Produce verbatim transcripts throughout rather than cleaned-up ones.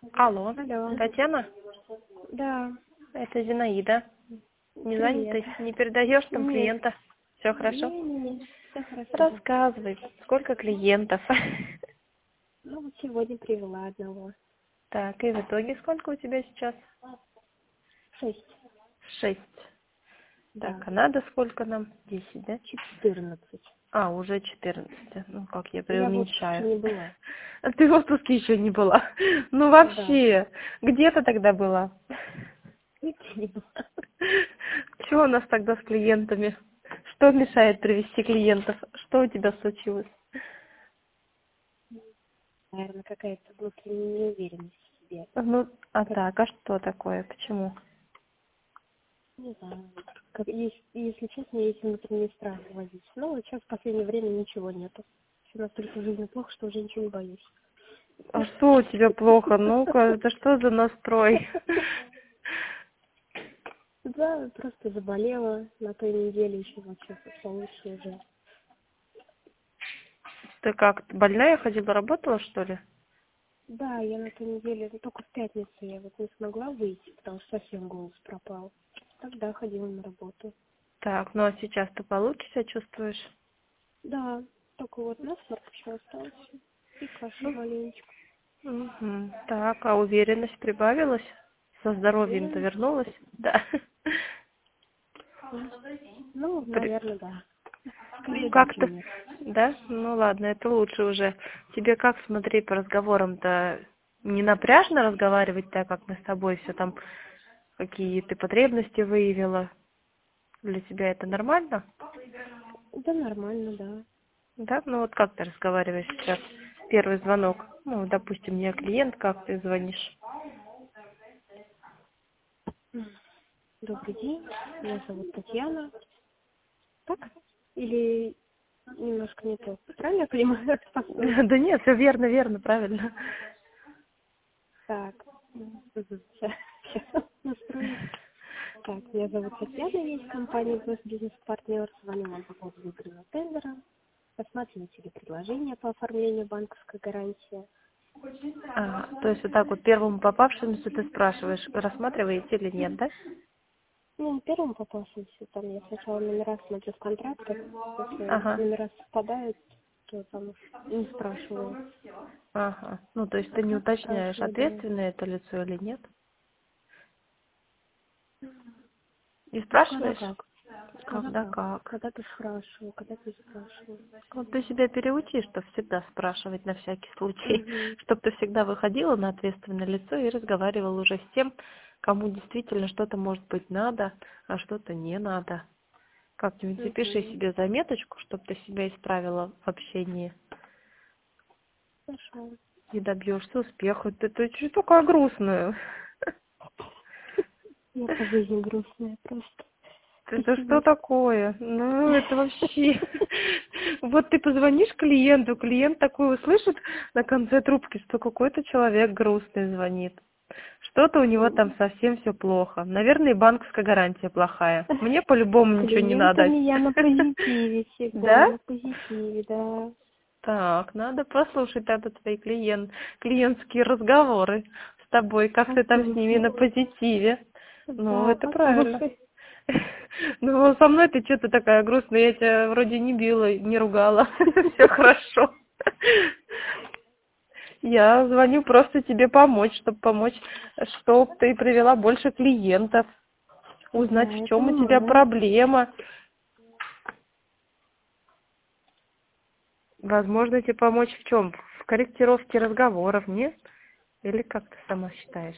Алло, Алло. Татьяна? Да, Это Зинаида. Не привет. занята? Не передаешь там Нет, клиента? Все хорошо? не-не-не, все хорошо. Рассказывай, сколько клиентов? Ну, вот сегодня привела одного. Так, и в итоге сколько у тебя сейчас? Шесть, Шесть. Так, да, а надо сколько нам? Десять, да? четырнадцать. А, уже четырнадцать. Ну, как я Я в отпуске преуменьшаю. не была. А ты в отпуске еще не была? Ну, Да, вообще, где ты тогда была? нигде не была. Чего у нас тогда с клиентами? Что мешает привести клиентов? Что у тебя случилось? Наверное, какая-то внутренняя неуверенность в себе. Ну, а Как, так, а что такое? Почему? не знаю, как, есть, если честно, есть внутренний страх возить. Но вот сейчас в последнее время ничего нету. Все настолько в жизни плохо, что уже ничего не боюсь. А что у тебя плохо? Ну-ка, это что за настрой? Да, просто заболела на той неделе, еще вот сейчас вот получше уже. Ты как, больная ходила, работала, что ли? Да, я на той неделе, ну, только в пятницу я вот не смогла выйти, потому что совсем голос пропал. Тогда ходила на работу. Так, ну а сейчас ты получше себя чувствуешь? Да, только вот насморк еще остался. И кашель маленечко. Мгм. Так, а уверенность прибавилась? Со здоровьем-то Уверенность? вернулась? Да. М. Ну, При- наверное, да. Ну, Скорее да, как-то, чем нет. да? Ну ладно, это лучше уже. Тебе как, смотри, по разговорам-то не напряжно разговаривать так, как мы с тобой все там, какие ты потребности выявила? Для тебя это нормально? Да, нормально, да. Да? Ну вот как ты разговариваешь сейчас? Первый звонок. Ну, допустим, мне клиент, как ты звонишь? М. Добрый день, меня зовут Татьяна. Так? Или немножко не то? Правильно я понимаю? Постой. Да нет, все верно, верно, правильно. Так. Сейчас настроюсь. Так, меня зовут Татьяна, есть компания «Плюс Бизнес-партнер». Звоню вам по поводу выбранного тендера. Рассматриваете ли предложение по оформлению банковской гарантии? А, то есть вот так вот первому попавшемуся ты спрашиваешь, рассматриваете или нет, да? Ну, на первом попавшемся, там я сначала номера смотрю в контрактах. Если Ага, номера совпадают, то там уж не спрашиваю. ага. Ну, то есть ты А не так уточняешь, спрашиваю, да. ответственное это лицо или нет? И Ну, когда спрашиваешь? как? Когда Когда как? как? Когда-то спрашиваю, когда-то не спрашиваю. Вот ты себя переучи, что всегда спрашивать на всякий случай, Угу. чтобы ты всегда выходила на ответственное лицо и разговаривала уже с тем, кому действительно что-то может быть надо, а что-то не надо. Как-нибудь запиши Угу. себе заметочку, чтобы ты себя исправила в общении Хорошо. и добьешься успеха. Ты, ты что такая грустная? Я по жизни грустная просто. Это что Пессимист. такое? Ну, это вообще... Вот ты позвонишь клиенту, клиент такой услышит на конце трубки, что какой-то человек грустный звонит. Что-то у него там совсем все плохо. Наверное, и банковская гарантия плохая. Мне С по-любому ничего не надо. клиентами я на позитиве всегда, Да? на позитиве, да. Так, надо послушать тогда твои клиент, клиентские разговоры с тобой, как ты там с ними Послушай. на позитиве. Ну, Да, это правильно. послушай. Ну, со мной ты что-то такая грустная, я тебя вроде не била, не ругала. Все хорошо. Я звоню просто тебе помочь, чтобы помочь, чтобы ты привела больше клиентов, узнать, Да, в я чем у тебя понимаю. проблема. Возможно, тебе помочь в чем? В корректировке разговоров, нет? Или как ты сама считаешь?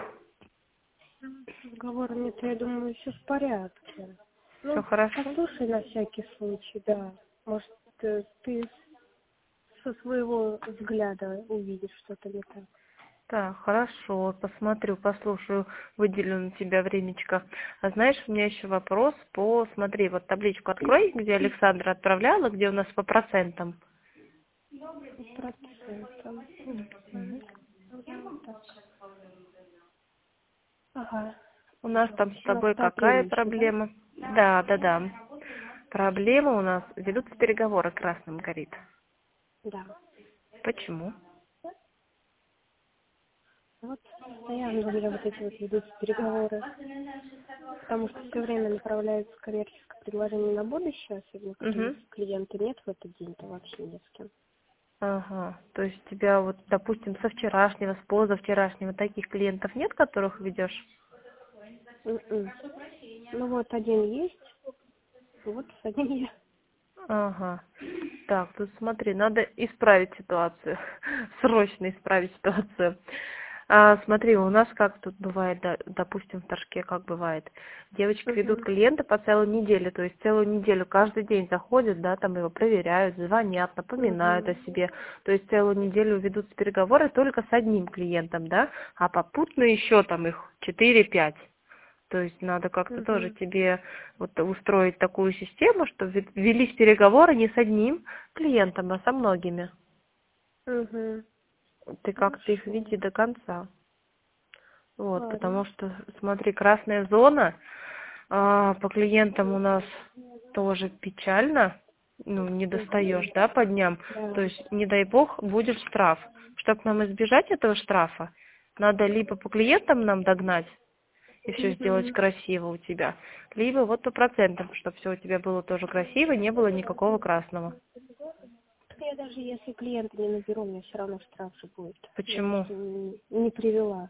Разговора нет, я думаю, все в порядке. Все Ну, хорошо? послушай на всякий случай, да. Может, э, ты со своего взгляда увидишь что-то не так. Так, хорошо, посмотрю, послушаю, выделю на тебя времечко. А знаешь, у меня еще вопрос по, смотри, вот табличку открой, где Александра отправляла, где у нас по процентам. Процентом. Мгм. Вот так. Ага. У нас там с У нас тобой по какая апрелю еще, да? проблема? Да, да, да. Проблема у нас, ведутся переговоры, красным горит. Да. Почему? Вот постоянно у меня вот эти вот ведутся переговоры, потому что все время направляются коммерческое предложение на будущее, особенно когда Угу. если клиента нет в этот день, то вообще не с кем. Ага. То есть у тебя вот, допустим, со вчерашнего, с позавчерашнего таких клиентов нет, которых ведешь? М-м. Ну вот один есть, вот с одним я. Ага. Так, тут смотри, надо исправить ситуацию. Срочно исправить ситуацию. А, смотри, у нас как тут бывает, да, допустим, в Торжке как бывает. Девочки ведут Угу. клиента по целой неделе, то есть целую неделю каждый день заходят, да, там его проверяют, звонят, напоминают о Угу. себе. То есть целую неделю ведутся переговоры только с одним клиентом, да, а попутно еще там их четыре-пять. То есть надо как-то тоже Угу. тебе вот устроить такую систему, чтобы велись переговоры не с одним клиентом, а со многими. Угу. Ты как-то их Хорошо. веди до конца. Вот, Ладно. потому что, смотри, красная зона, а, по клиентам у нас тоже печально, ну, не достаешь, Угу. да, по дням. То Да. есть, не дай бог, будет штраф. Чтобы нам избежать этого штрафа, надо либо по клиентам нам догнать, и все сделать Угу. красиво у тебя. Либо вот по процентам, чтобы все у тебя было тоже красиво, не было никакого красного. Я даже если клиента не наберу, мне все равно штраф же будет. Я Почему? просто не, не привела.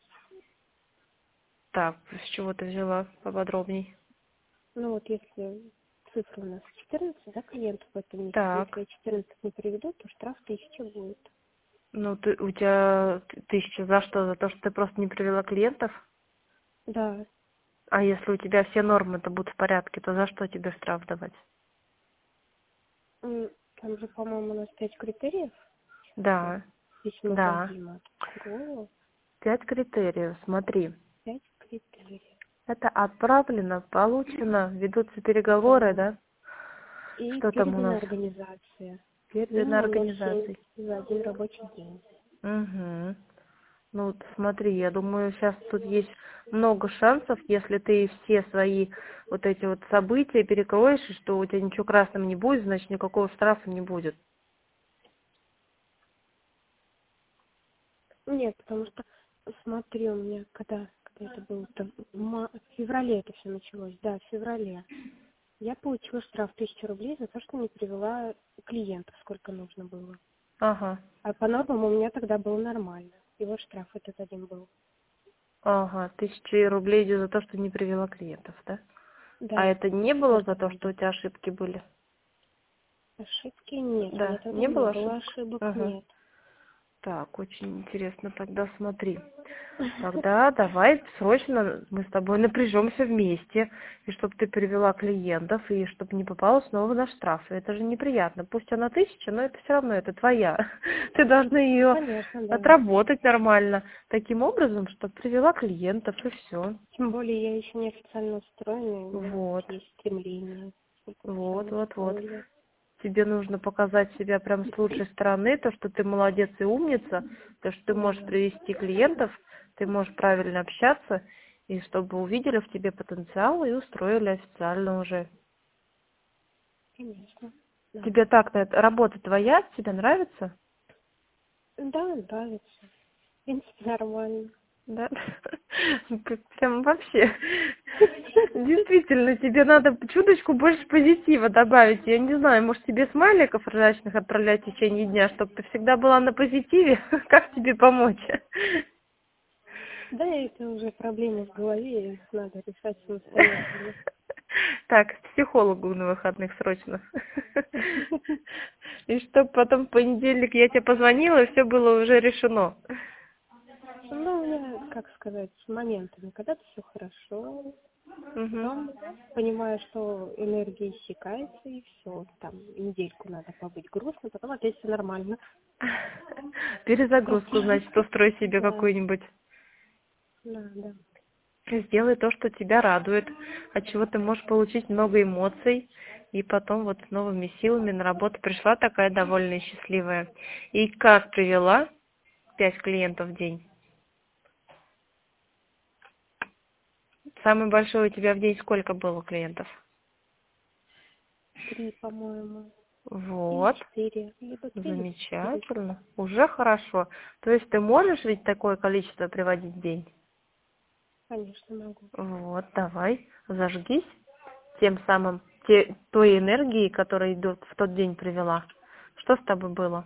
Так, с чего ты взяла поподробней? Ну вот если цифра у нас четырнадцать, да, клиентов в этом месяце, если Так, я четырнадцать не приведу, то штраф тысяча будет. ну ты, у тебя т- тысяча за что? За то, что ты просто не привела клиентов? Да. А если у тебя все нормы-то будут в порядке, то за что тебе штраф давать? М, Там же, по-моему, у нас пять критериев. Сейчас Да, письмо да. Вадима открою. Пять критериев, смотри. Пять критериев. Это отправлено, получено, ведутся Да. переговоры, да? И Что там у передана нас? организация. Передано Минимум ноль семь организации. за один рабочий день. Угу. Ну, вот смотри, я думаю, сейчас тут есть много шансов, если ты все свои вот эти вот события перекроешь, и что у тебя ничего красным не будет, значит, никакого штрафа не будет. Нет, потому что, смотри, у меня, когда, когда это было, там, в ма- в феврале это все началось, да, в феврале. Я получила штраф тысячу рублей за то, что не привела клиентов, сколько нужно было. Ага, А по нормам у меня тогда было нормально. И вот штраф этот один был. ага, тысячи рублей идет за то, что не привела клиентов, да? А Да, это не в было за каждом то, что у месяце. тебя ошибки были? Ошибки нет, у меня Да, тогда не не было было ошибок? ошибок, Ага. нет. Так, очень интересно, тогда смотри. Тогда давай срочно мы с тобой напряжемся вместе, и чтобы ты привела клиентов, и чтобы не попала снова на штрафы. Это же неприятно. Пусть она тысяча, но это все равно, это твоя. Ты должна Ну, ее конечно, да. отработать нормально, таким образом, чтобы привела клиентов, и все. Тем более я еще не официально устроена, и у меня вот Вот, есть стремление, чтобы вот, официально вот, вот. устроили. Тебе нужно показать себя прям с лучшей стороны, то, что ты молодец и умница, то, что ты можешь Да, привести клиентов, ты можешь правильно общаться, и чтобы увидели в тебе потенциал и устроили официально уже. конечно, да. Тебе так-то эта работа твоя, тебе нравится? Да, нравится. В принципе, нормально. Да? Как прям вообще. Действительно, тебе надо чуточку больше позитива добавить. Я не знаю, может, тебе смайликов ржачных отправлять в течение дня, чтобы ты всегда была на позитиве? Как тебе помочь? Да, это уже проблемы в голове, их надо решать самостоятельно. Так, к психологу на выходных срочно. И чтобы потом в понедельник я тебе позвонила, и все было уже решено. Ну, у меня, как сказать, с моментами, когда-то все хорошо, Угу. потом понимаю, что энергия иссякается, и все, там, недельку надо побыть грустно, потом опять все нормально. Перезагрузку, Просто, значит, устрой себе да, какую-нибудь. да, да. Сделай то, что тебя радует, от чего ты можешь получить много эмоций, и потом вот с новыми силами на работу пришла такая довольная и счастливая. И как привела пять клиентов в день? Самый большой у тебя в день сколько было клиентов? Три, по-моему. Вот. четыре, либо три, либо четыре. Замечательно. Уже хорошо. То есть ты можешь ведь такое количество приводить в день? Конечно, могу. Вот, давай, зажгись тем самым, те, той энергией, которая идет в тот день привела. Что с тобой было?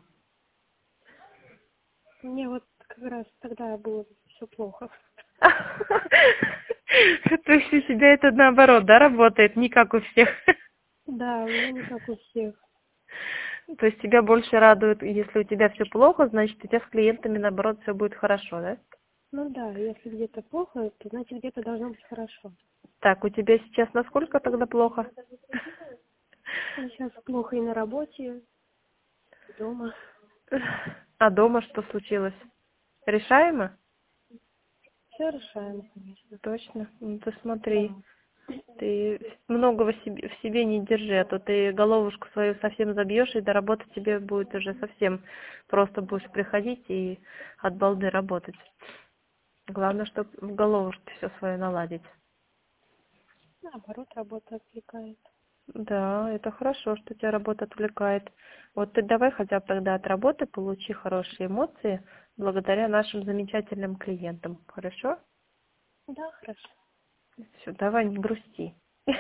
Мне вот как раз тогда было все плохо. То есть у тебя это наоборот, да, работает, не как у всех? Да, у меня не как у всех. То есть тебя больше радует, если у тебя все плохо, значит у тебя с клиентами наоборот все будет хорошо, да? Ну да, если где-то плохо, то значит где-то должно быть хорошо. Так, у тебя сейчас насколько тогда плохо? Сейчас плохо и на работе, и дома. А дома что случилось? Решаемо? Все решаем, конечно. Точно? Ну ты смотри, ты многого себе, в себе не держи, а то ты головушку свою совсем забьешь, и до работы тебе будет уже совсем просто будешь приходить и от балды работать. Главное, чтобы в головушке все свое наладить. Наоборот, работа отвлекает. Да, это хорошо, что тебя работа отвлекает. Вот ты давай хотя бы тогда от работы получи хорошие эмоции благодаря нашим замечательным клиентам. Хорошо? Да, хорошо. Все, давай не грусти.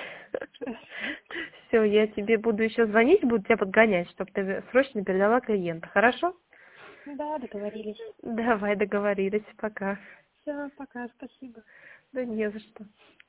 Все, я тебе буду еще звонить, буду тебя подгонять, чтобы ты срочно передала клиента. Хорошо? Да, договорились. Давай, договорились. Пока. Все, пока, спасибо. Да не за что.